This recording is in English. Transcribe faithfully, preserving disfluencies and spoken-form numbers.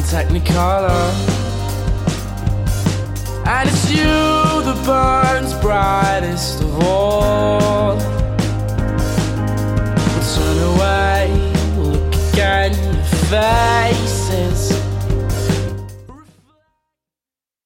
Technicolor, and it's you that burns brightest of all. We'll turn away, we'll look again, your face.